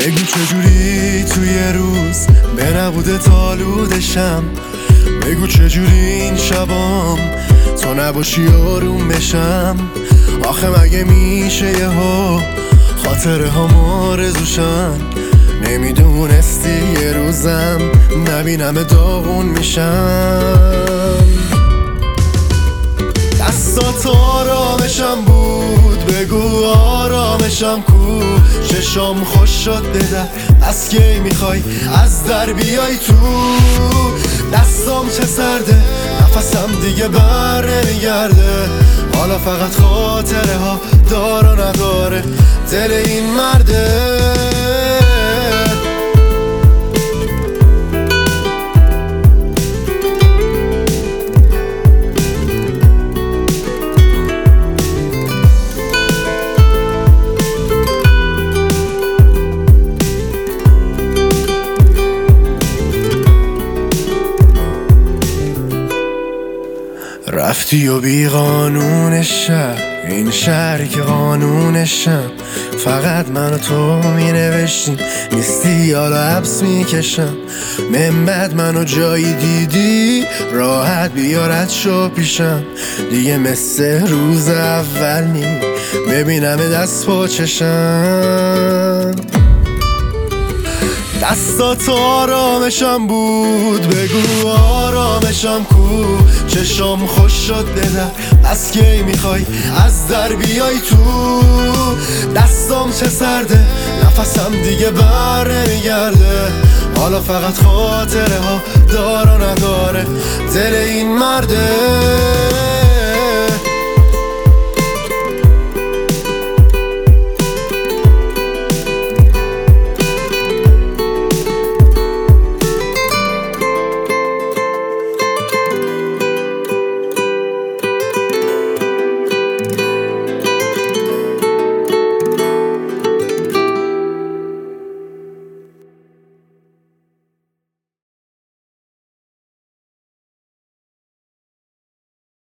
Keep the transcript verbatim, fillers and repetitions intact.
بگو چجوری توی روز به نبوده تالودشم، بگو چجوری این شبام تو نباشی آروم بشم. آخه مگه میشه یه ها خاطره ها آرزوشن، نمیدونستی یه روزم نبینم داغون میشم. دستات آرامشم بود، بگو آرامشم کو. چشام خوش شد بدر، از کی میخوای از در بیای تو. دستام چه سرده، نفسم دیگه بر نمیگرده. حالا فقط خاطره ها دار و نداره دل این مرده. رفتی و بی قانون شهر، این شهری که قانونشم. فقط من و تو می نوشتیم، نیستی حالا حبس می کشم. من بعد منو جایی دیدی راحت بیارد شو پیشم. دیگه مثل روز اول نی ببینم دست پا چشم. دستات آرامشم بود، بگو آرامشم کو. چشام خوش شد بدر، از کی میخوای از در بیای تو. دستام چه سرده، نفسم دیگه بر نمیگرده. حالا فقط خاطره ها دار و نداره دل این مرده.